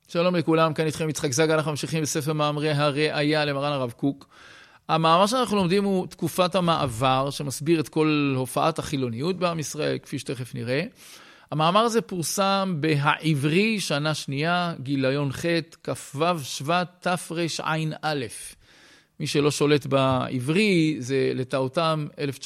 שלום לכולם, כאן איתכם יצחק זגה, אנחנו ממשיכים בספר מאמרי הראייה למרן הרב קוק. המאמר שאנחנו לומדים הוא תקופת המעבר, שמסביר את כל הופעת החילוניות בעם ישראל, כפי שתכף נראה. המאמר הזה פורסם בהעברי שנה שנייה, גיליון ח' כ"ו שבט תרע"א. מי שלא שולט בעברי זה לטעותם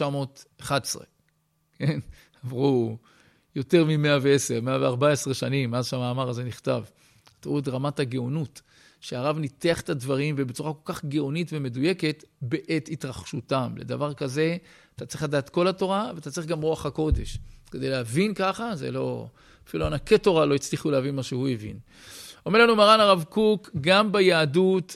1911. כן? עברו יותר מ-110, 114 שנים מאז שהמאמר הזה נכתב. תראו את רמת הגאונות, שהרב ניתח את הדברים ובצורה כל כך גאונית ומדויקת בעת התרחשותם. לדבר כזה, אתה צריך לדעת כל התורה ואתה צריך גם רוח הקודש. כדי להבין ככה, זה לא, אפילו ענקי תורה לא הצליחו להבין מה שהוא הבין. אומר לנו מרן הרב קוק, גם ביהדות,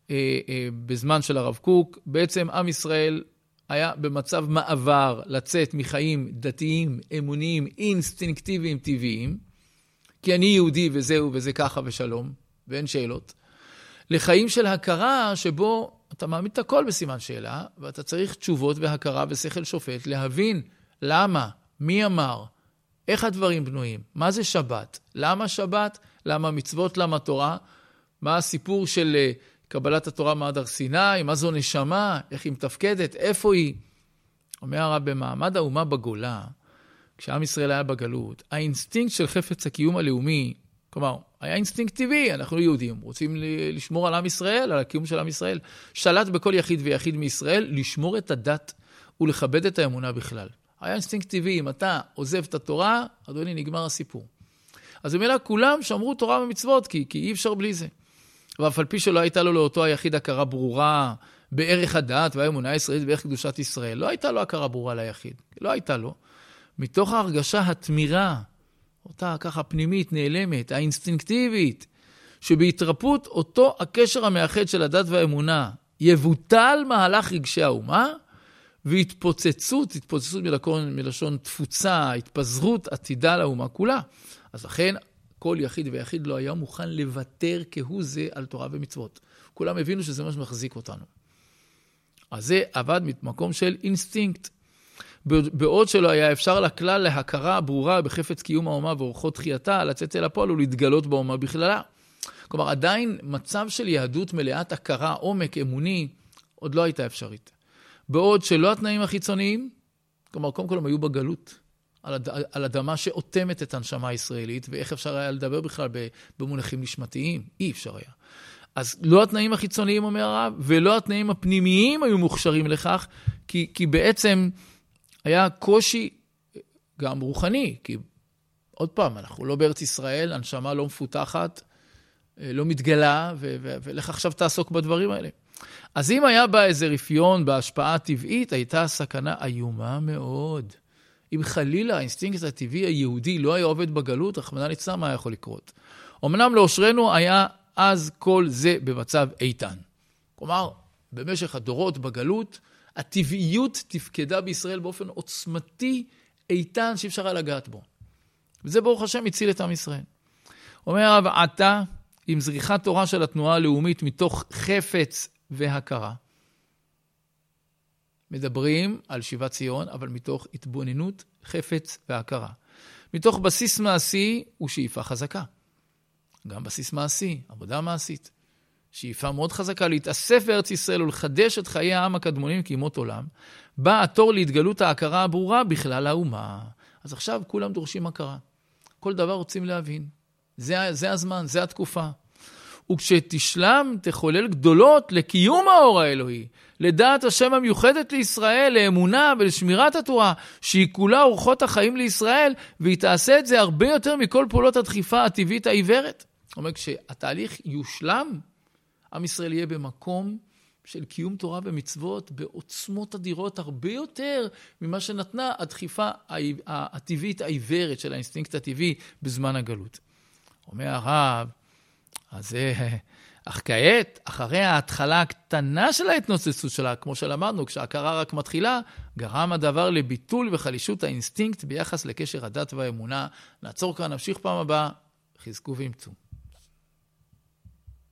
בזמן של הרב קוק, בעצם עם ישראל היה במצב מעבר לצאת מחיים דתיים, אמוניים, אינסטינקטיביים, טבעיים, כי אני יהודי וזהו וזה ככה ושלום, ואין שאלות, לחיים של הכרה שבו אתה מעמיד את הכל בסימן שאלה, ואתה צריך תשובות והכרה ושכל שופט, להבין למה, מי אמר, איך הדברים בנויים, מה זה שבת, למה שבת, למה מצוות, למה תורה, מה הסיפור של קבלת התורה מהדר סיני, מה זו נשמה, איך היא מתפקדת, איפה היא. אומר הרב, במעמד האומה בגולה, כשעם ישראל היה בגלות, האינסטינקט של חפץ הקיום הלאומי, כלומר, היה אינסטינקט טבעי, אנחנו יהודים, רוצים לשמור על עם ישראל, על הקיום של עם ישראל, שלט בכל יחיד ויחיד מישראל, לשמור את הדת ולכבד את האמונה בכלל. היה אינסטינקט טבעי, אם אתה עוזב את התורה, אדוני, נגמר הסיפור. אז במילה, כולם שמרו תורה ומצוות, כי אי אפשר בלי זה. ואף על פי שלא הייתה לו לאותו היחיד הכרה ברורה בערך הדת והאמונה הישראלית בערך קדושת ישראל, לא הייתה לו הכרה ברורה ליחיד, לא הייתה לו. מתוך ההרגשה התמירה, אותה ככה פנימית, נעלמת, האינסטינקטיבית, שבהתרפות אותו הקשר המאחד של הדת והאמונה, יבוטל מהלך רגשי האומה, והתפוצצות מלשון תפוצה, התפזרות עתידה לאומה כולה. אז לכן, כל יחיד ויחיד לא היה מוכן לוותר כהוא זה על תורה ומצוות. כולם הבינו שזה מה שמחזיק אותנו. אז זה עבד ממקום של אינסטינקט. בעוד שלא היה אפשר לכלל להכרה ברורה בחפץ קיום האומה ואורחות תחייתה, לצאת אל הפועל ולהתגלות באומה בכללה. כלומר, עדיין מצב של יהדות מלאת הכרה, עומק, אמוני, עוד לא הייתה אפשרית. בעוד שלא התנאים החיצוניים, כלומר, קודם כל הם היו בגלות, על אדמה שאותמת את הנשמה הישראלית, ואיך אפשר היה לדבר בכלל במונחים נשמתיים? אי אפשר היה. אז לא התנאים החיצוניים, אומר הרב, ולא התנאים הפנימיים היו מוכשרים לכך, כי בעצם היה קושי גם רוחני, כי עוד פעם, אנחנו לא בארץ ישראל, הנשמה לא מפותחת, לא מתגלה, ולך עכשיו תעסוק בדברים האלה. אז אם היה בה איזה רפיון בהשפעה הטבעית, הייתה סכנה איומה מאוד. אם חלילה האינסטינקט הטבעי היהודי לא היה עובד בגלות, רחמנא ליצלן, מה יכול לקרות? אמנם לאושרנו היה אז כל זה במצב איתן. כלומר, במשך הדורות בגלות, הטבעיות תפקדה בישראל באופן עוצמתי איתן שאי אפשר לגעת בו. וזה ברוך השם הציל את עם ישראל. אומר הרב, עתה עם זריחת תורה של התנועה הלאומית מתוך חפץ והכרה. מדברים על שיבת ציון, אבל מתוך התבוננות, חפץ והכרה. מתוך בסיס מעשי ושאיפה חזקה. גם בסיס מעשי, עבודה מעשית. שאיפה מאוד חזקה להתאסף בארץ ישראל ולחדש את חיי העם הקדמונים כימות עולם, בא התור להתגלות ההכרה הברורה בכלל האומה. אז עכשיו כולם דורשים הכרה. כל דבר רוצים להבין. זה הזמן, זה התקופה. וכשתשלם תחולל גדולות לקיום האור האלוהי, לדעת השם המיוחדת לישראל, לאמונה ולשמירת התורה, שהיא כולה אורחות החיים לישראל, והיא תעשה את זה הרבה יותר מכל פעולות הדחיפה הטבעית העיוורת. זאת אומרת, כשהתהליך יושלם, עם ישראל יהיה במקום של קיום תורה ומצוות בעוצמות אדירות הרבה יותר ממה שנתנה הדחיפה הטבעית העיוורת של האינסטינקט הטבעי בזמן הגלות. אומר הרב, אך כעת, אחרי ההתחלה הקטנה של ההתנוצצות שלה, כמו שלמדנו, כשההכרה רק מתחילה, גרם הדבר לביטול וחלישות האינסטינקט ביחס לקשר הדת והאמונה. נעצור כאן, נמשיך פעם הבאה, חזקו ואמצו.